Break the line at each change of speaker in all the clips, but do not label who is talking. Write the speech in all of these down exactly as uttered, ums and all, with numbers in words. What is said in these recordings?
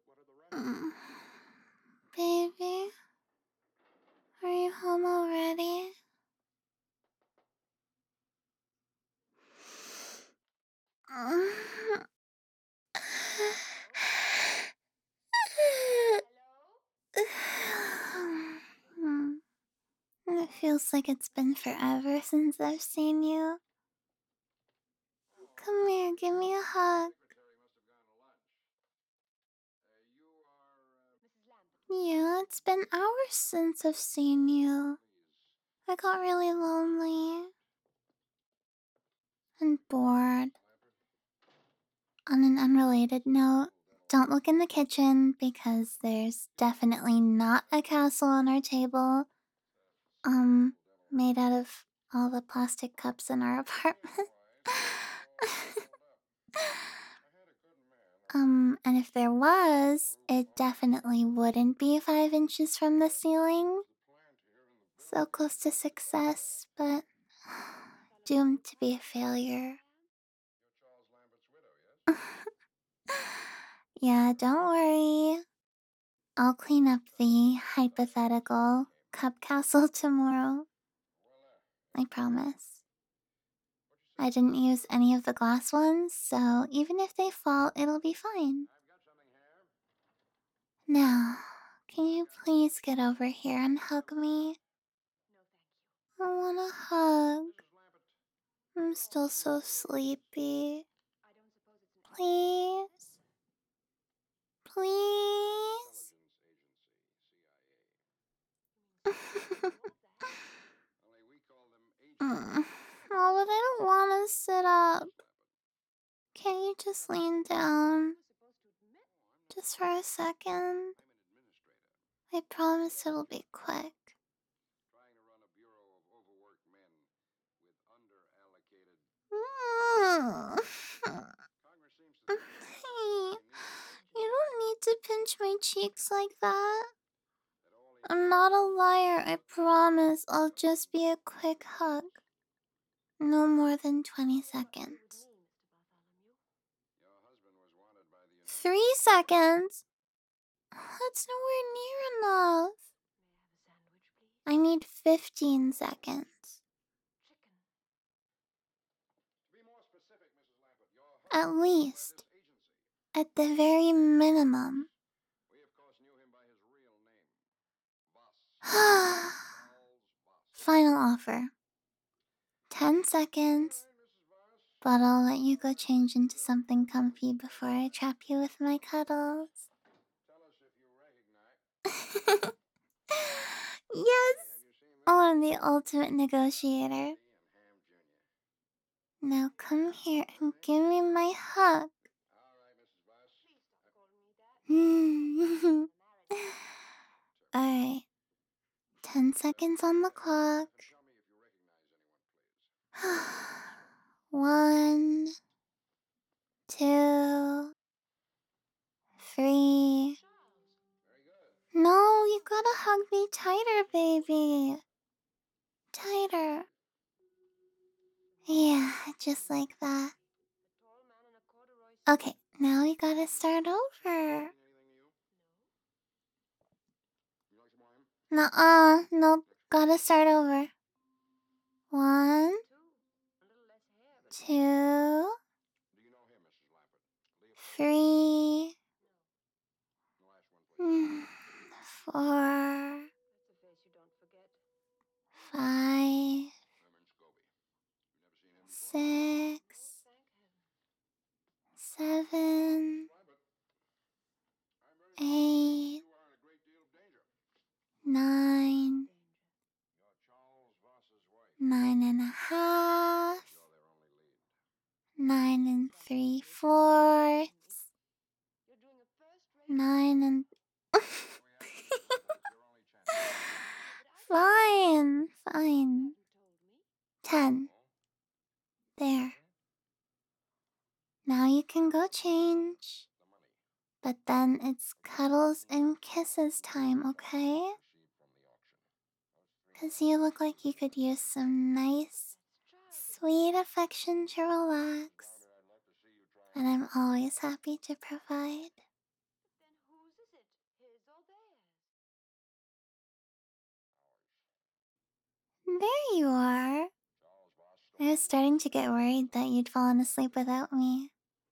Mm. Baby, are you home already? Mm. Hmm. It feels like it's been forever since I've seen you. Come here, give me a hug. Yeah, it's been hours since I've seen you. I got really lonely and bored. On an unrelated note, don't look in the kitchen because there's definitely not a castle on our table. Um, made out of all the plastic cups in our apartment. um, and if there was, it definitely wouldn't be five inches from the ceiling. So close to success, but doomed to be a failure. Yeah, don't worry. I'll clean up the hypothetical cup castle tomorrow. I promise. I didn't use any of the glass ones, so even if they fall, it'll be fine. Now, can you please get over here and hug me? I want a hug. I'm still so sleepy. Please? Please? Mm. Oh, but I don't want to sit up. Can you just lean down? Just for a second? I promise it'll be quick. Mm. Hey, you don't need to pinch my cheeks like that. I'm not a liar, I promise. I'll just be a quick hug. No more than twenty seconds. Three seconds? That's nowhere near enough. I need fifteen seconds. At least. At the very minimum. Final offer. Ten seconds. But I'll let you go change into something comfy before I trap you with my cuddles. Yes! Oh, I'm the ultimate negotiator. Now come here and give me my hug. Alright. Ten seconds on the clock. One, two, three. No, you gotta hug me tighter, baby. Tighter. Yeah, just like that. Okay, now we gotta start over. Nuh-uh, nope, gotta start over. One, two, three, mm, four, five, six, seven, eight, nine, nine and a half, nine and three fourths, nine and fine, fine. Ten. There. Now you can go change. But then it's cuddles and kisses time, okay? Cause you look like you could use some nice, sweet affection to relax. And I'm always happy to provide. There you are. I was starting to get worried that you'd fallen asleep without me.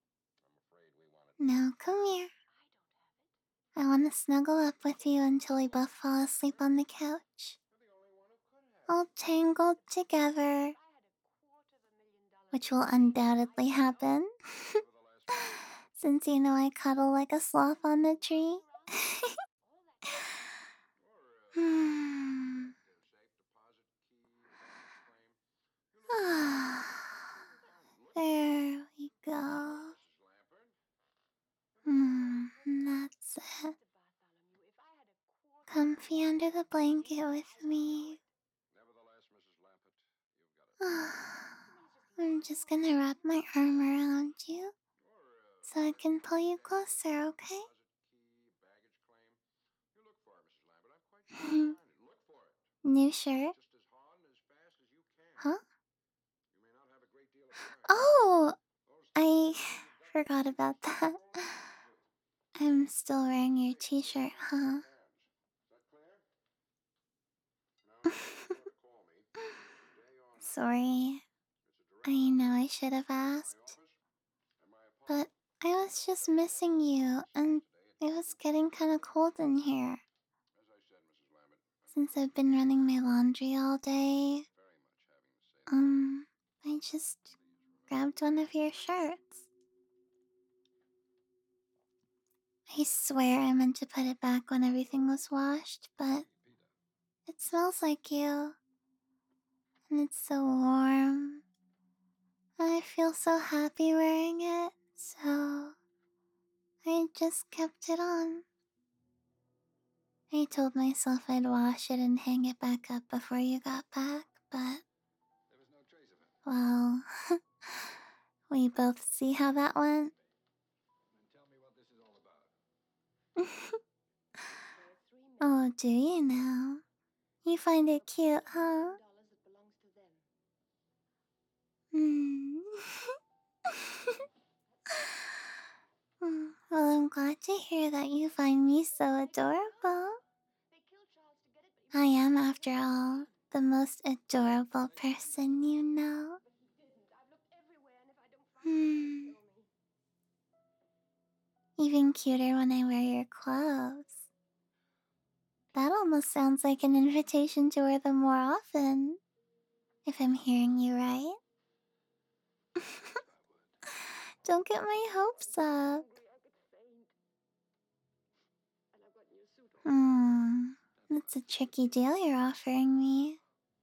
Now come here. I want to snuggle up with you until we both fall asleep on the couch. All tangled together. Which will undoubtedly happen. Since you know I cuddle like a sloth on the tree. Hmm. There we go. Hmm, that's it. Comfy under the blanket with me. I'm just gonna wrap my arm around you so I can pull you closer, okay? New shirt? Huh? Oh! I forgot about that. I'm still wearing your t-shirt, huh? Sorry. I know I should have asked. But I was just missing you, and it was getting kinda cold in here. Since I've been running my laundry all day, um, I just grabbed one of your shirts. I swear I meant to put it back when everything was washed, but it smells like you. And it's so warm. I feel so happy wearing it, so I just kept it on. I told myself I'd wash it and hang it back up before you got back, but well, we both see how that went. Oh, do you now? You find it cute, huh? Hmm. Hmm, well, I'm glad to hear that you find me so adorable. I am, after all, the most adorable person you know. Hmm. Even cuter when I wear your clothes. That almost sounds like an invitation to wear them more often. If I'm hearing you right. Don't get my hopes up. Hmm. That's a tricky deal you're offering me.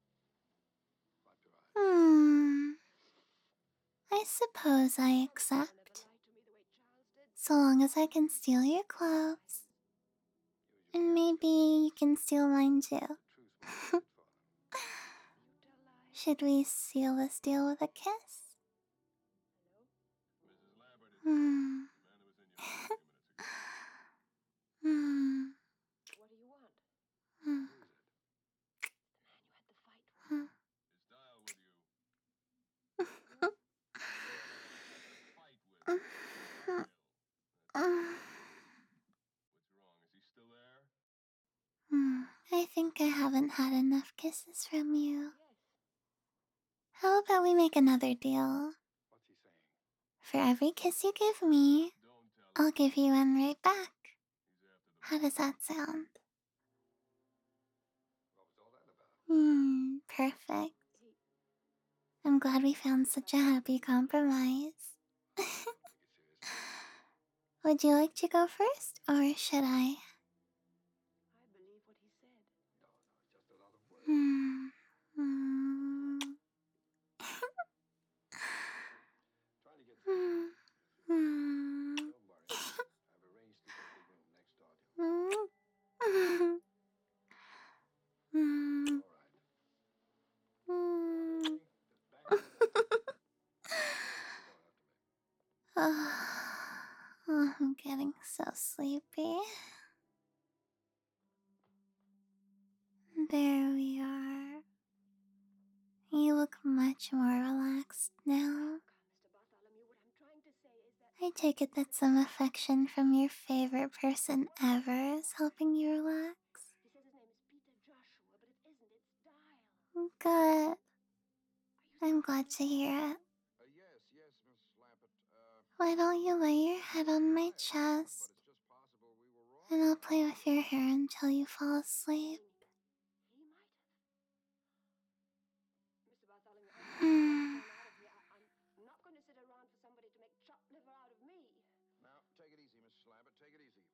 Hmm. I suppose I accept. So long as I can steal your clothes. And maybe you can steal mine too. Should we seal this deal with a kiss? Hmm. Hmm. Hmm. Hmm. Hmm, I think I haven't had enough kisses from you. How about we make another deal? For every kiss you give me, I'll give you one right back. How does that sound? Hmm, perfect. I'm glad we found such a happy compromise. Would you like to go first, or should I? Hmm. Hmm. Hmm. Hmm. Hmm. Hmm. Hmm. Oh, I'm getting so sleepy. There we are. You look much more relaxed now. I take it that some affection from your favorite person ever is helping you relax. Good. I'm glad to hear it.
Uh, yes, yes, Miss Slappett. Uh,
Why don't you lay your head on my chest,
but it's just possible we were wrong.
and I'll play with your hair until you fall asleep?
He might have. Mister Bartholomew, I think
Hmm.
I'm out of here. I, I'm not going to sit around for somebody to make chopped liver out of me.
Now, take it easy, Miss Slappett. Take it easy.